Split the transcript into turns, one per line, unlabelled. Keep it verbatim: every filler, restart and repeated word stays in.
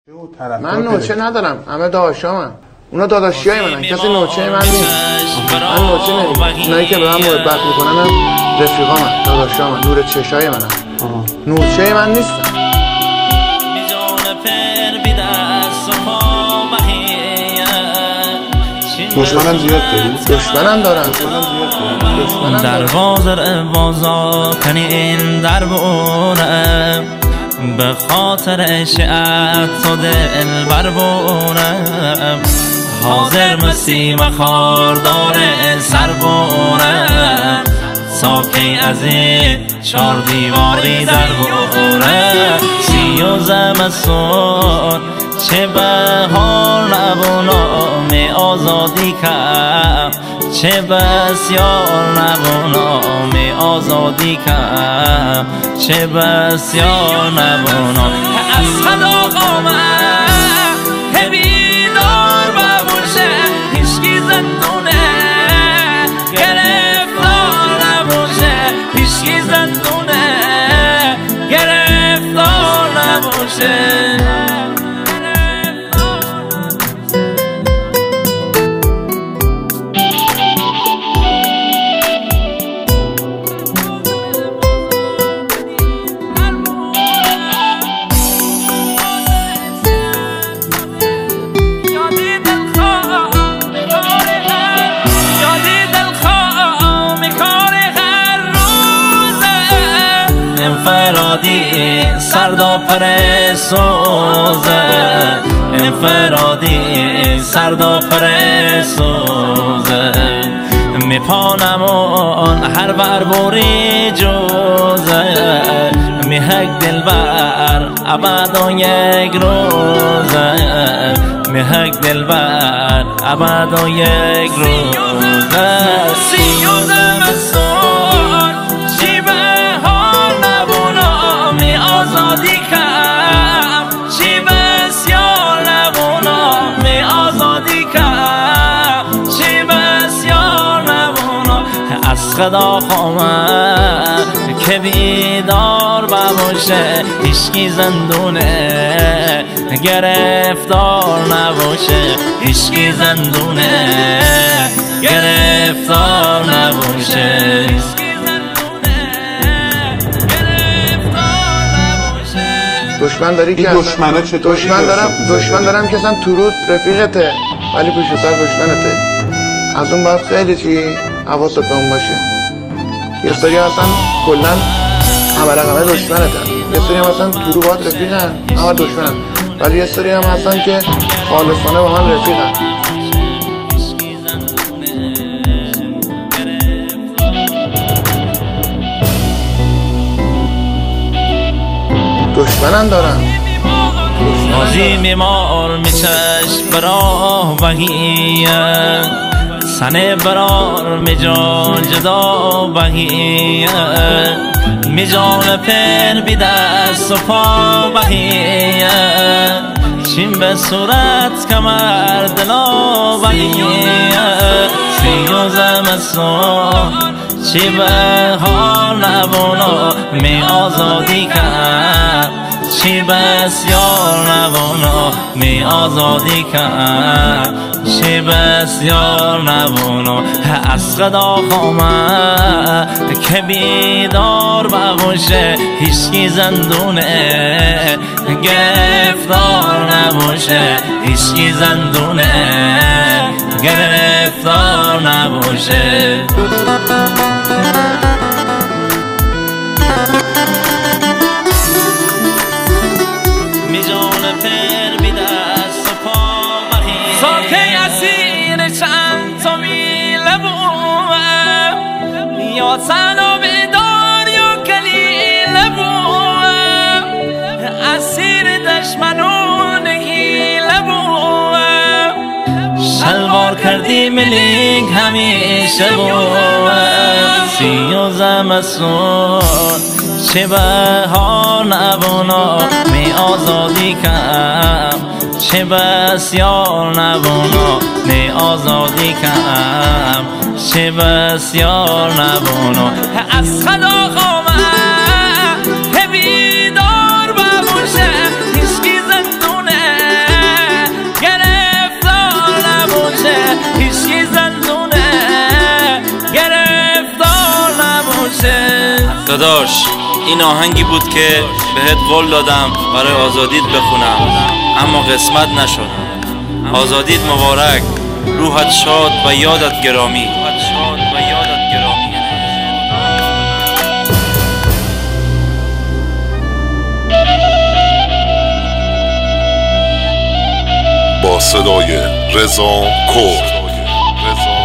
من نوچه ندارم، همه داداشامن. اونا داداشیای منن، کسی نوچه من نیست. من نوچه نمیدونم. اونایی که به من محبت میکنن هم رفیقامن، داداشامن، نور چشای منن. نوچه من نیستن.
دشمنم زیاد داری؟
دشمنم دارم.
در بازار بازار کنی این در بونم، به خاطر عشقت تو دل بر بونم، حاضر مسیم خاردار سر بونم، ساکی از این چار دیواری در بونم. سی و زمستون چه بهار نبونم آزادی کم، چه بسیار نبونم آزادی کم، چه بسیار نبونم از خدا قامم که بیدار ببوشه هیچکی زندونه گرفتار نبوشه، هیچکی زندونه گرفتار نبوشه. انفرادی سردا پر سوزه، انفرادی سردا پر سوزه، میپانمون هر بر بوری جوزه، میهک دل بر ابد و یک روزه، میهک دل بر ابد و یک روزه. سی و زمستون چی بهار نبونم آزادی کم، چی بسیار نبونم آزادی کم، چی بسیار نبونم از خدا خواهم که بیدار بباشه هیچکی زندونه گرفتار نباشه، هیچکی زندونه گرفتار نباشه.
دشمن داری که
دشمنه چطور؟
دشمن دارم دشمن دارم که اصلا تو رود رفیقته ولی پشت سر دشمنته. از اون باید خیلی چی حواست اون باشه. یه سری اصلا کلا همه رقمه دشمنتن، یه سری هم اصلا تو رو باید رفیقن همه دشمنن، ولی یه سری هم هستن که خالصانه با هم رفیقن. دشمنم دارم.
مازی میمار میچش برا بهیه، سنه برار میجان جدا بهیه، میجان پر بی دست و پا بهیه، چین به صورت کمر دلا بهیه. سی و زمستون چی بهار نبونا می آزادی کم، چی بسیار نبونا می آزادی کم، چی بسیار نبونا از خدا خواهم که بیدار بباشه هیچکی زندونه گرفتار نباشه، هیچکی زندونه گرفتار نباشه. میجان پر بی دست و پا بهی، ساکه اسیر چند تا میله بوم، یا تنها بیدار یا کلیله بوم، اسیر دشمنون گیله بوم، شلوار کردی ملیک همیشه بوم. سی و زمستون چه بهار نبونا می آزادی کم، چه بسیار نبونا می آزادی کم، چه بسیار نبونا از خدا خواهم که بیدار بباشه هیچکی زندونه
داداش این آهنگی بود که بهت قول دادم برای آزادیت بخونم، اما قسمت نشد. آزادیت مبارک، روحت شاد و یادت گرامی.
با صدای رضا کرد.